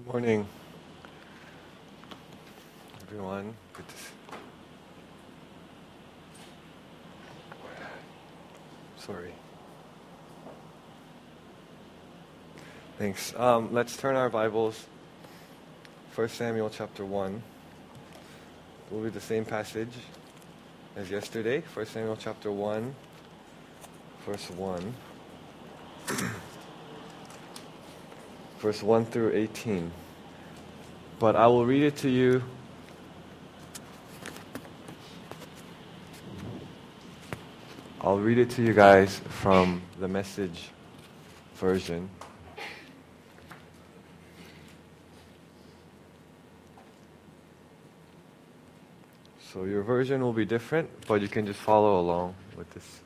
Morning, everyone. Sorry. Thanks. Let's turn our Bibles. 1 Samuel chapter 1. We'll read the same passage as yesterday. 1 Samuel chapter 1, verse 1. Verse 1 through 18. But I will read it to you. I'll read it to you guys from the Message version. So your version will be different, but you can just follow along with this.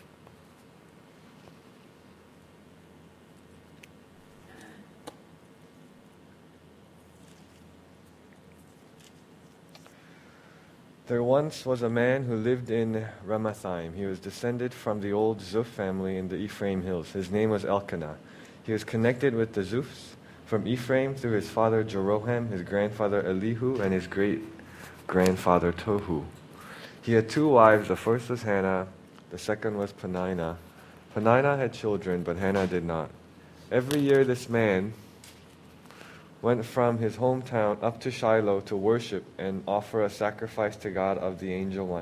There once was a man who lived in Ramathaim. He was descended from the old Zuph family in the Ephraim hills. His name was Elkanah. He was connected with the Zuphs from Ephraim through his father Jeroham, his grandfather Elihu, and his great-grandfather Tohu. He had two wives. The first was Hannah. The second was Peninnah. Peninnah had children, but Hannah did not. Every year this man went from his hometown up to Shiloh to worship and offer a sacrifice to God of the angel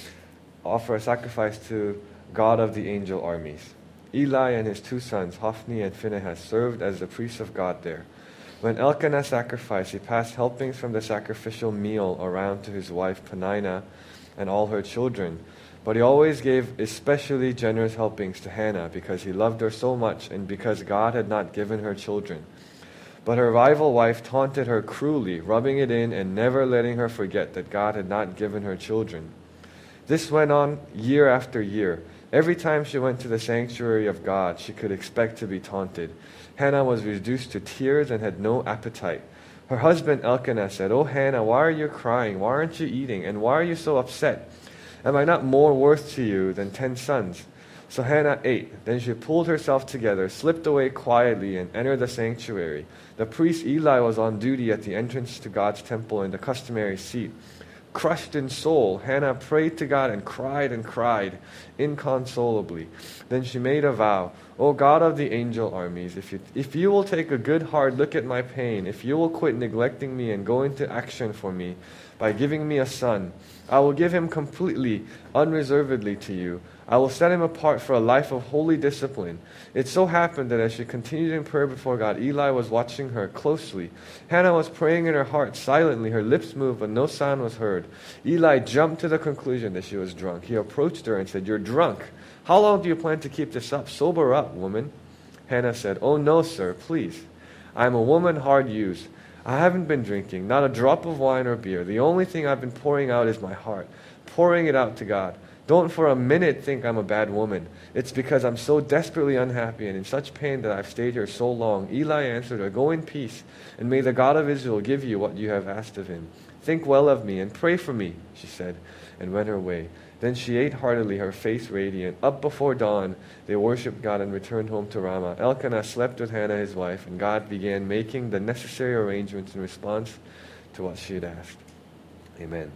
armies. Eli and his two sons, Hophni and Phinehas, served as the priests of God there. When Elkanah sacrificed, he passed helpings from the sacrificial meal around to his wife Peninnah and all her children. But he always gave especially generous helpings to Hannah because he loved her so much and because God had not given her children. But her rival wife taunted her cruelly, rubbing it in and never letting her forget that God had not given her children. This went on year after year. Every time she went to the sanctuary of God, she could expect to be taunted. Hannah was reduced to tears and had no appetite. Her husband Elkanah said, "Oh Hannah, why are you crying? Why aren't you eating? And why are you so upset? Am I not more worth to you than 10 sons?" So Hannah ate. Then she pulled herself together, slipped away quietly, and entered the sanctuary. The priest Eli was on duty at the entrance to God's temple in the customary seat. Crushed in soul, Hannah prayed to God and cried inconsolably. Then she made a vow, "O God of the angel armies, if you will take a good hard look at my pain, if you will quit neglecting me and go into action for me by giving me a son, I will give him completely, unreservedly to you. I will set him apart for a life of holy discipline." It so happened that as she continued in prayer before God, Eli was watching her closely. Hannah was praying in her heart silently. Her lips moved, but no sound was heard. Eli jumped to the conclusion that she was drunk. He approached her and said, "You're drunk. How long do you plan to keep this up? Sober up, woman." Hannah said, "Oh no, sir, please. I am a woman hard used. I haven't been drinking, not a drop of wine or beer. The only thing I've been pouring out is my heart, pouring it out to God. Don't for a minute think I'm a bad woman. It's because I'm so desperately unhappy and in such pain that I've stayed here so long." Eli answered her, "Go in peace, and may the God of Israel give you what you have asked of him. Think well of me and pray for me," she said, and went her way. Then she ate heartily, her face radiant. Up before dawn, they worshipped God and returned home to Ramah. Elkanah slept with Hannah, his wife, and God began making the necessary arrangements in response to what she had asked. Amen.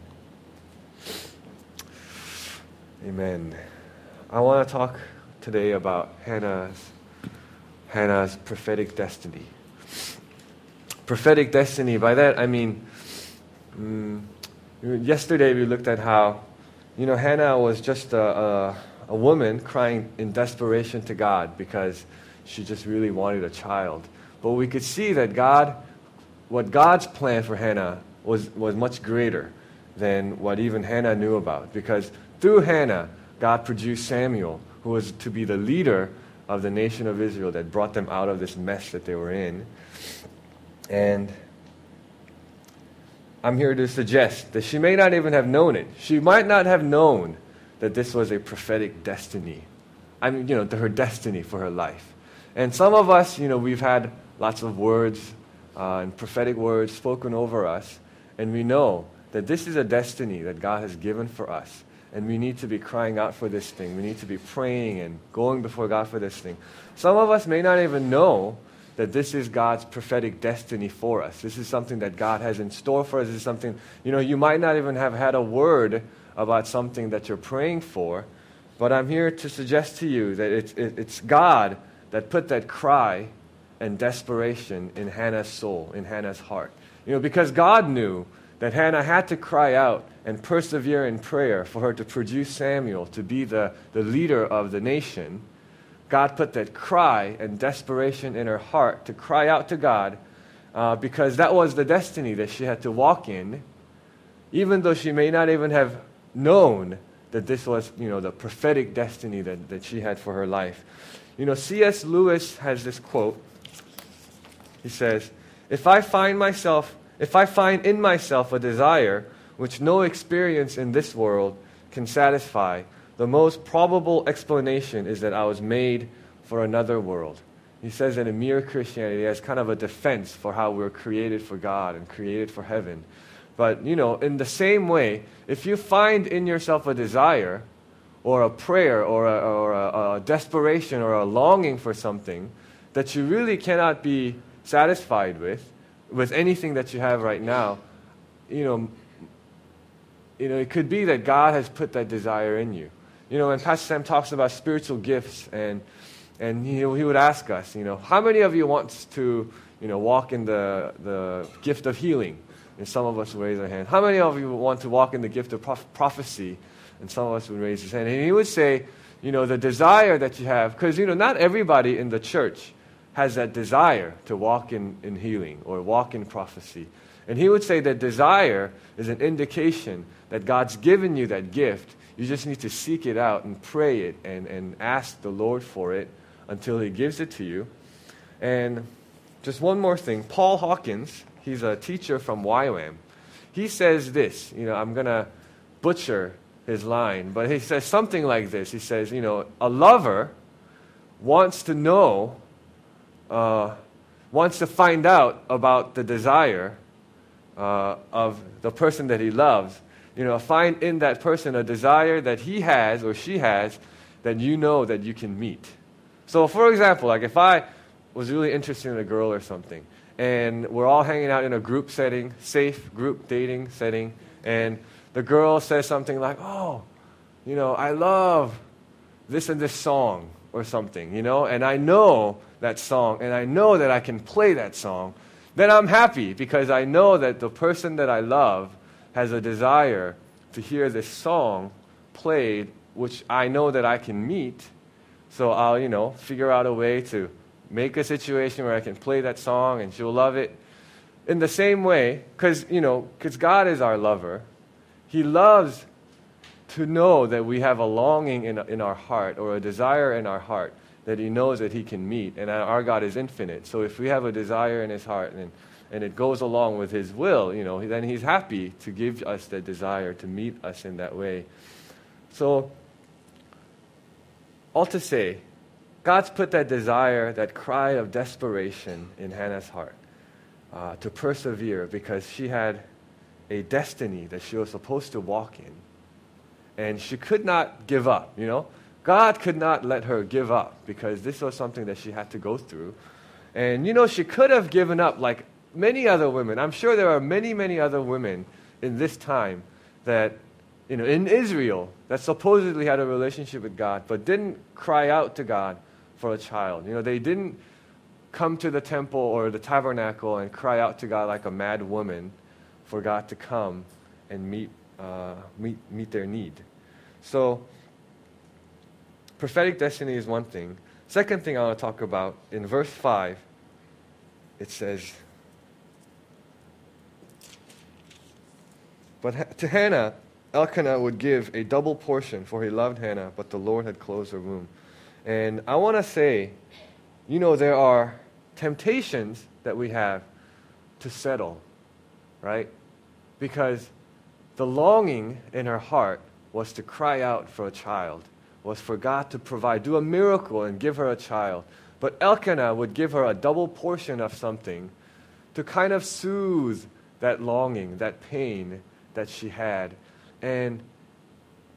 Amen. I want to talk today about Hannah's prophetic destiny. Prophetic destiny, by that I mean, yesterday we looked at how, Hannah was just a woman crying in desperation to God because she just really wanted a child. But we could see that what God's plan for Hannah was much greater than what even Hannah knew about, because through Hannah, God produced Samuel, who was to be the leader of the nation of Israel that brought them out of this mess that they were in. And I'm here to suggest that she may not even have known it. She might not have known that this was a prophetic destiny. Her destiny for her life. And some of us, we've had lots of words and prophetic words spoken over us, and we know that this is a destiny that God has given for us. And we need to be crying out for this thing. We need to be praying and going before God for this thing. Some of us may not even know that this is God's prophetic destiny for us. This is something that God has in store for us. This is something, you might not even have had a word about something that you're praying for, but I'm here to suggest to you that it's God that put that cry and desperation in Hannah's soul, in Hannah's heart. Because God knew that Hannah had to cry out and persevere in prayer for her to produce Samuel, to be the leader of the nation. God put that cry and desperation in her heart to cry out to God because that was the destiny that she had to walk in, even though she may not even have known that this was, the prophetic destiny that she had for her life. C.S. Lewis has this quote. He says, if I find in myself a desire which no experience in this world can satisfy, the most probable explanation is that I was made for another world. He says that in Mere Christianity as kind of a defense for how we're created for God and created for heaven. But, in the same way, if you find in yourself a desire or a prayer or a desperation or a longing for something that you really cannot be satisfied with anything that you have right now, it could be that God has put that desire in you. When Pastor Sam talks about spiritual gifts, and he would ask us, how many of you wants to, walk in the gift of healing? And some of us would raise our hand. How many of you want to walk in the gift of prophecy? And some of us would raise his hand. And he would say, the desire that you have, because, not everybody in the church has that desire to walk in healing or walk in prophecy. And he would say that desire is an indication that God's given you that gift. You just need to seek it out and pray it and ask the Lord for it until he gives it to you. And just one more thing. Paul Hawkins, he's a teacher from YWAM. He says this, I'm going to butcher his line, but he says something like this. He says, a lover wants to know, wants to find out about the desire of the person that he loves. Find in that person a desire that he has or she has that that you can meet. So, for example, like if I was really interested in a girl or something, and we're all hanging out in a group setting, safe group dating setting, and the girl says something like, I love this and this song or something, and I know that song, and I know that I can play that song, then I'm happy because I know that the person that I love has a desire to hear this song played, which I know that I can meet. So I'll, figure out a way to make a situation where I can play that song and she'll love it. In the same way, because God is our lover, he loves to know that we have a longing in our heart or a desire in our heart that he knows that he can meet. And our God is infinite. So if we have a desire in his heart and it goes along with his will, then he's happy to give us that desire, to meet us in that way. So, all to say, God's put that desire, that cry of desperation in Hannah's heart to persevere because she had a destiny that she was supposed to walk in. And she could not give up, God could not let her give up because this was something that she had to go through. And, she could have given up like many other women. I'm sure there are many, many other women in this time that, in Israel, that supposedly had a relationship with God, but didn't cry out to God for a child. They didn't come to the temple or the tabernacle and cry out to God like a mad woman for God to come and meet their need. So, prophetic destiny is one thing. Second thing I want to talk about, in verse 5, it says, but to Hannah, Elkanah would give a double portion, for he loved Hannah, but the Lord had closed her womb. And I want to say, there are temptations that we have to settle, right? Because the longing in her heart was to cry out for a child, was for God to provide, do a miracle and give her a child. But Elkanah would give her a double portion of something to kind of soothe that longing, that pain that she had. And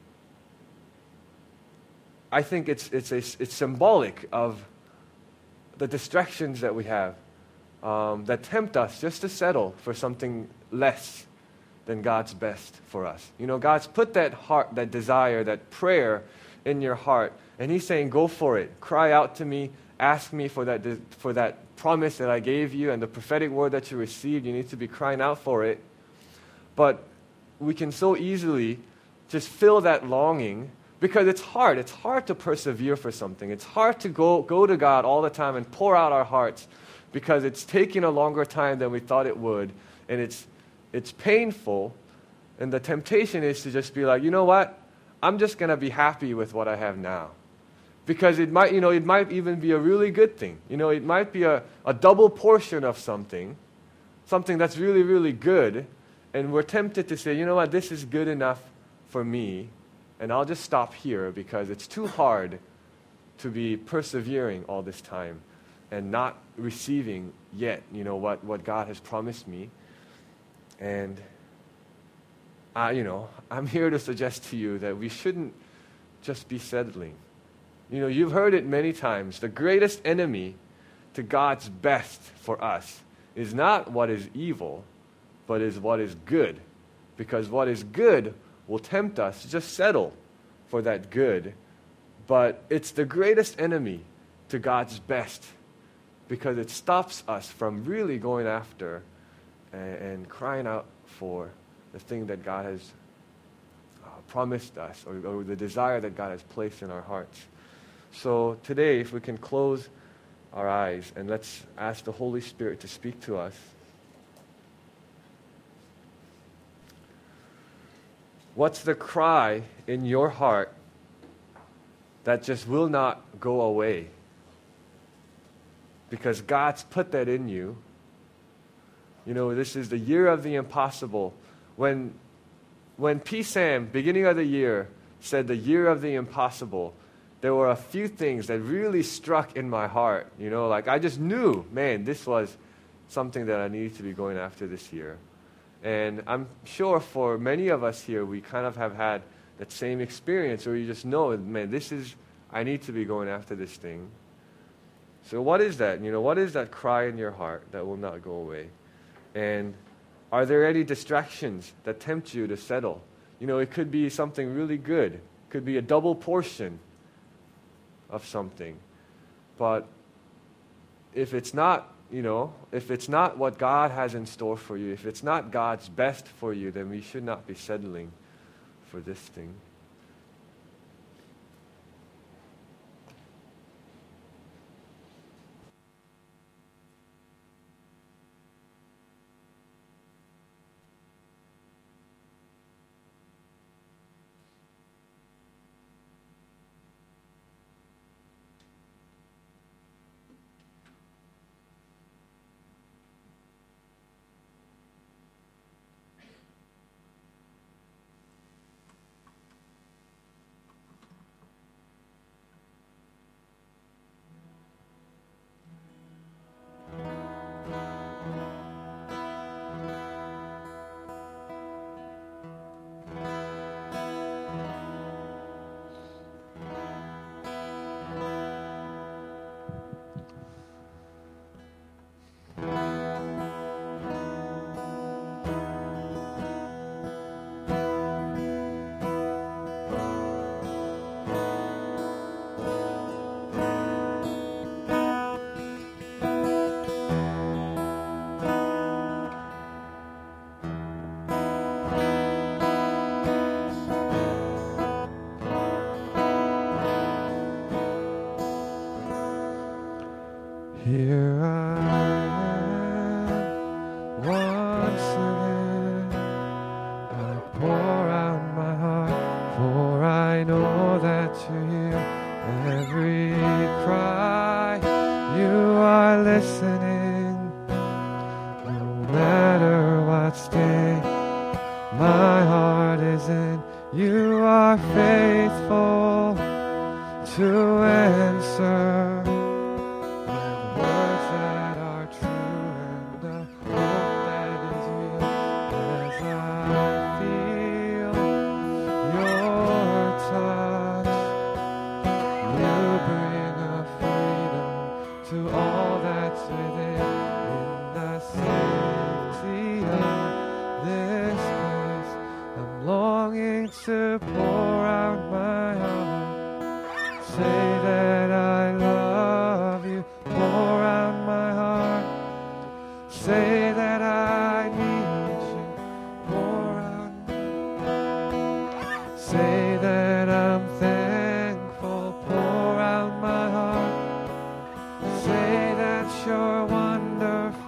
I think it's symbolic of the distractions that we have that tempt us just to settle for something less than God's best for us. You know, God's put that heart, that desire, that prayer in your heart, and He's saying, go for it. Cry out to me. Ask me for that promise that I gave you and the prophetic word that you received. You need to be crying out for it. But we can so easily just feel that longing because it's hard. It's hard to persevere for something. It's hard to go to God all the time and pour out our hearts because it's taking a longer time than we thought it would. And it's painful. And the temptation is to just be like, you know what? I'm just going to be happy with what I have now. Because it might even be a really good thing. You know, it might be a double portion of something that's really, really good. And we're tempted to say, you know what, this is good enough for me. And I'll just stop here because it's too hard to be persevering all this time and not receiving yet, you know, what God has promised me. And, I'm here to suggest to you that we shouldn't just be settling. You know, you've heard it many times. The greatest enemy to God's best for us is not what is evil, but is what is good. Because what is good will tempt us to just settle for that good. But it's the greatest enemy to God's best because it stops us from really going after and crying out for the thing that God has promised us or the desire that God has placed in our hearts. So today, if we can close our eyes and let's ask the Holy Spirit to speak to us. What's the cry in your heart that just will not go away? Because God's put that in you. You know, this is the year of the impossible. When P. Sam, beginning of the year, said the year of the impossible, there were a few things that really struck in my heart. You know, like I just knew, man, this was something that I needed to be going after this year. And I'm sure for many of us here, we kind of have had that same experience where you just know, man, I need to be going after this thing. So what is that? You know, what is that cry in your heart that will not go away? And are there any distractions that tempt you to settle? You know, it could be something really good. It could be a double portion of something. But if it's not, if it's not what God has in store for you, if it's not God's best for you, then we should not be settling for this thing. Here I am once again. I pour out my heart, for I know that you hear every cry. You are listening, no matter what state my heart is in. You are faithful to answer. To all to pour out my heart. Say that I love you, pour out my heart. Say that I need you, pour out. Say that I'm thankful, pour out my heart. Say that you're wonderful.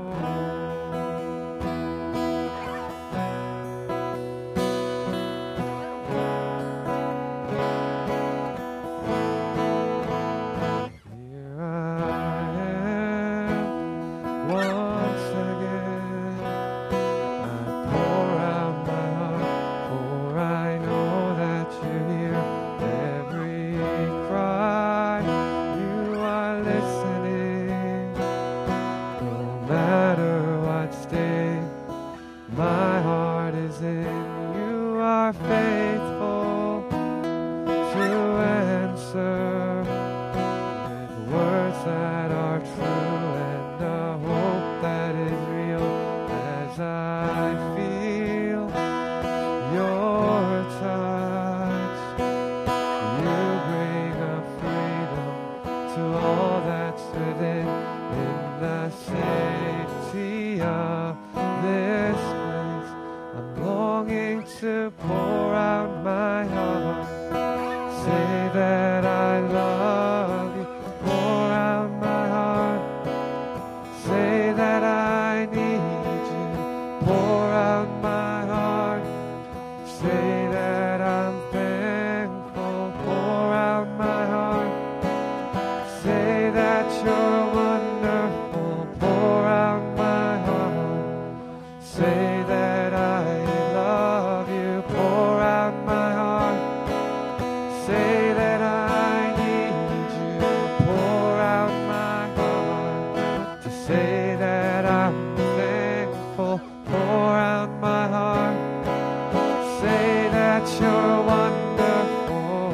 Here I am once again. I pour out my heart, for I know that you hear every cry. You are listening, no matter what state my heart is in. You are faithful to answer with words that are true and a hope that is real. As I feel your touch, you bring a freedom to all that's within. In the safety of this place, I'm longing to pour out my heart. Say that I love you, pour out my heart. Say that I need you, pour out my heart. Say that I'm thankful, pour out my heart. Say that you're wonderful, pour out my heart. Say that I love you, pour out my heart. Say that I need you, pour out my heart. To say that I'm thankful, pour out my heart. Say that you're wonderful.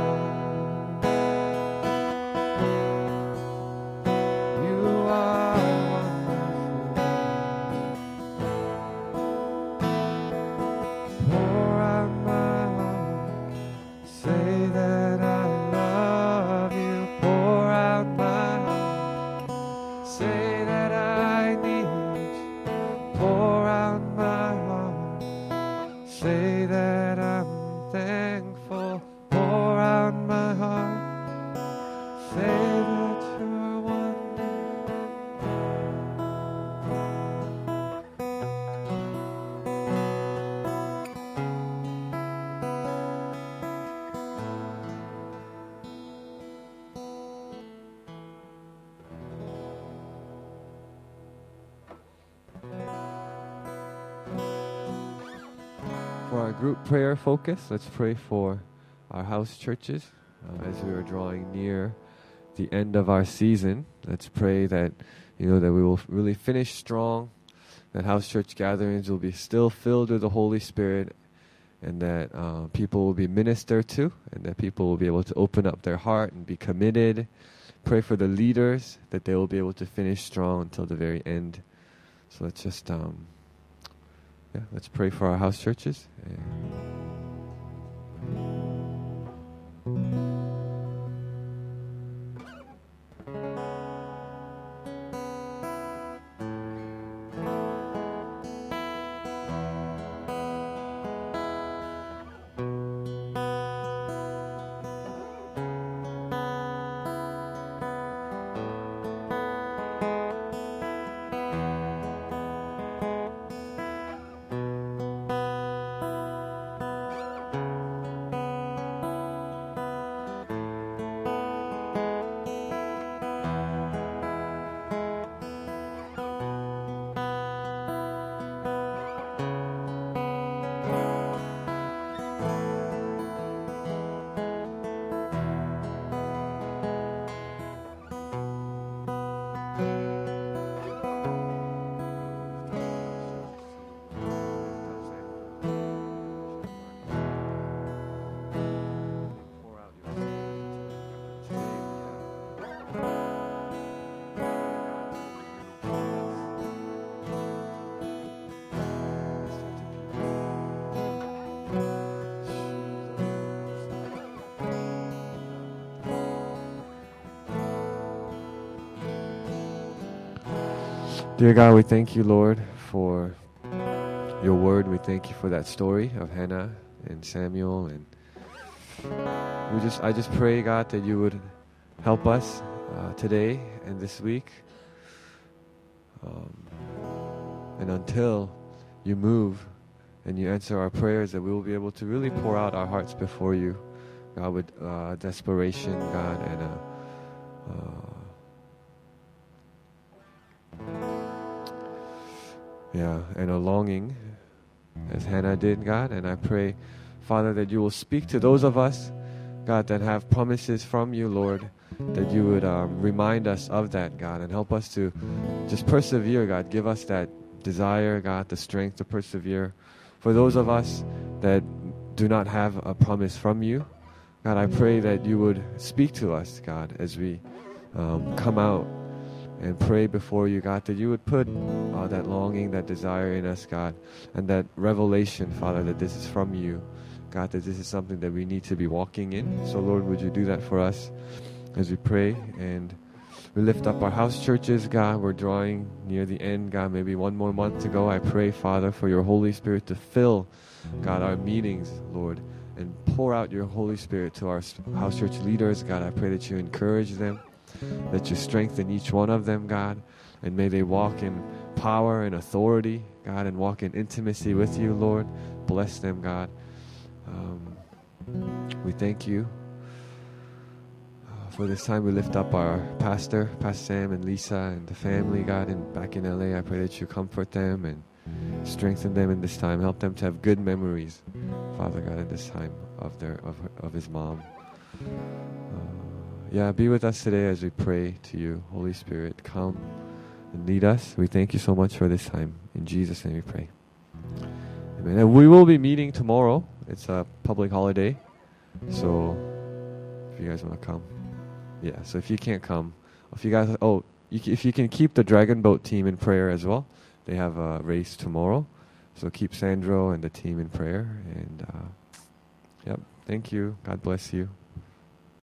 You are wonderful. Pour out my heart. Say that I love you, pour out my heart. Say that I need you, pour out my heart. Say that I'm thankful, pour out my heart. Say that you're wonderful. For our group prayer focus, let's pray for our house churches as we are drawing near the end of our season. Let's pray that that we will really finish strong, that house church gatherings will be still filled with the Holy Spirit, and that people will be ministered to, and that people will be able to open up their heart and be committed. Pray for the leaders, that they will be able to finish strong until the very end. So let's just let's pray for our house churches. Dear God, we thank you, Lord, for your word. We thank you for that story of Hannah and Samuel, and I just pray, God, that you would help us today and this week, and until you move and you answer our prayers, that we will be able to really pour out our hearts before you, God, with desperation, God, and a longing, as Hannah did, God. And I pray, Father, that you will speak to those of us, God, that have promises from you, Lord, that you would remind us of that, God, and help us to just persevere, God. Give us that desire, God, the strength to persevere. For those of us that do not have a promise from you, God, I pray that you would speak to us, God, as we come out and pray before you, God, that you would put that longing, that desire in us, God, and that revelation, Father, that this is from you, God, that this is something that we need to be walking in. So, Lord, would you do that for us as we pray? And we lift up our house churches, God. We're drawing near the end, God, maybe one more month to go. I pray, Father, for your Holy Spirit to fill, God, our meetings, Lord, and pour out your Holy Spirit to our house church leaders, God. I pray that you encourage them, that you strengthen each one of them, God, and may they walk in power and authority, God, and walk in intimacy with you, Lord. Bless them, God. We thank you for this time. We lift up our Pastor Sam and Lisa and the family, God, and back in LA. I pray that you comfort them and strengthen them in this time. Help them to have good memories, Father God, in this time of his mom. Be with us today as we pray to you. Holy Spirit, come and lead us. We thank you so much for this time. In Jesus' name we pray. Amen. And we will be meeting tomorrow. It's a public holiday. So if you guys want to come. Yeah, so if you can't come, if you can keep the Dragon Boat team in prayer as well. They have a race tomorrow. So keep Sandro and the team in prayer. And thank you. God bless you.